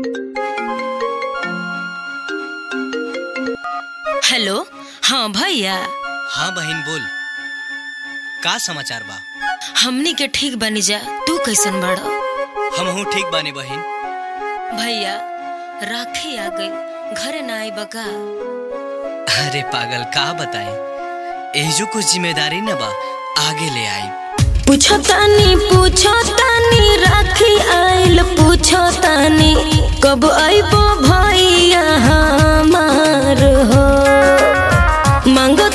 Hello. हाँ भैया। हाँ बहन बोल, का समाचार बा? हमनी के ठीक बनी जा, तू कैसन बड़ा? हमहू ठीक बानी बहन। भैया राखी आ गई, घरे ना आई बका? अरे पागल, का बताए, एजो कुछ जिम्मेदारी न बा, आगे ले आई। पूछो तानी राखी आइल, पूछो तानी कब आइबो भैया हमार हो। मांगो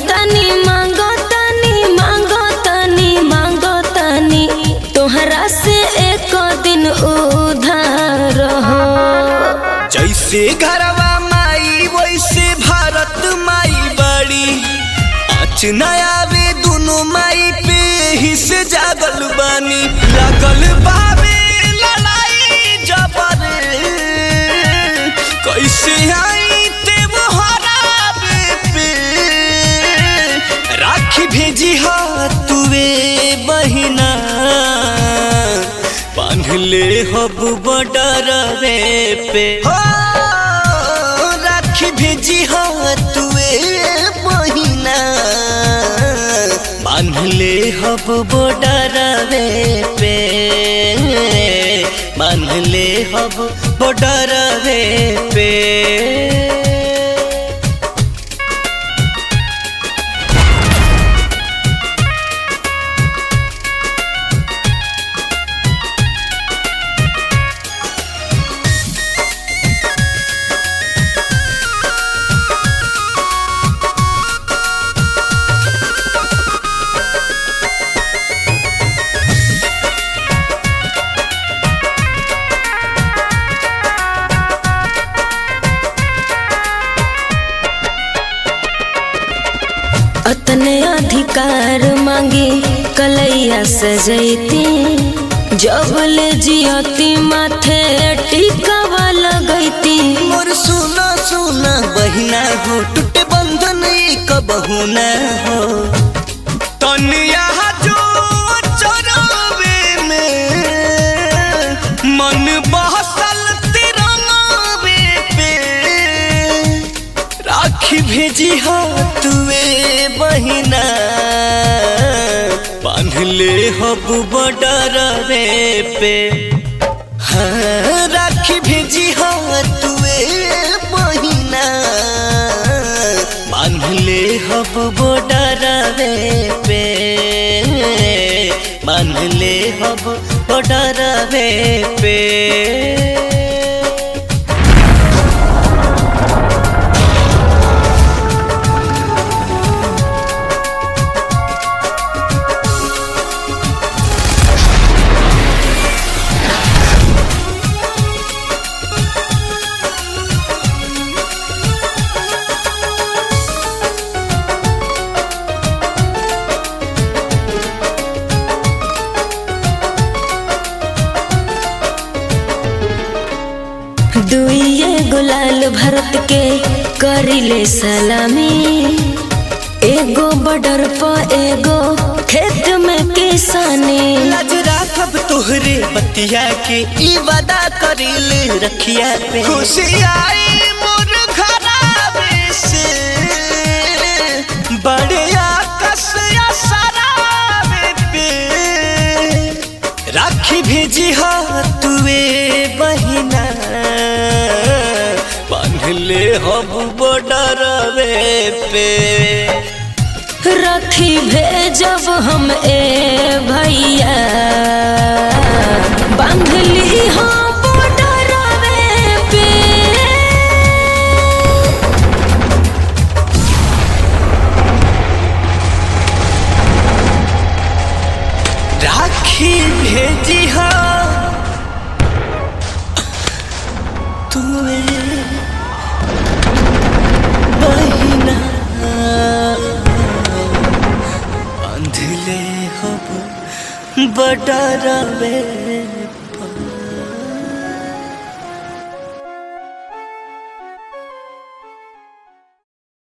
तानी तोहरा से एक दिन उधार हो। जैसे घरवा माई वैसे भारत माई बड़ी, आँच न आवे दोनों माई पे ही से जागल बानी। लगल बावे लड़ाई जबर, कैसे आई ते वो हरावे पे। राखी भेजी तुवे बहिना, बांध ले हब बॉर्डरवे पे। हो राखी भेजी तुवे बहिना, बांध ले हब बॉर्डरवे पे, बांध ले हब बॉर्डरवे पे। अतने अधिकार मांगी कलैया सजैती, जब ले जियती माथे टिकावा लगैती। मोर सुना सुना बहिना हो, टूटे बंधन कबहू न हो। तनिया जो चरावे में मन बहसल तिरंगावे पे। राखी भेजी तुवे बहिना, बांध ले हब बॉर्डरवे पे। हाँ राखी भेजी तुवे बहिना, बांध ले हब बॉर्डरवे पे, बांध ले हब बॉर्डरवे पे। दुइये गुलाल भरत के करिले सलामी, एगो बॉर्डर पर एगो खेत में किसानी। लाज राखब तोहरे बतिया के, ई वादा करिले रखिया पे। खुशी आई मोर घरावे से, बड़े आकाश सरावे पे। राखी भेजी तुवे बहिना, बांध ले हब बॉर्डरवे पे। राखी भेजब हम ए भैया, बांध ली हाँ बॉर्डरवे पे। राखी भेजी तुवे बहिना, बांध ले हब बॉर्डरवे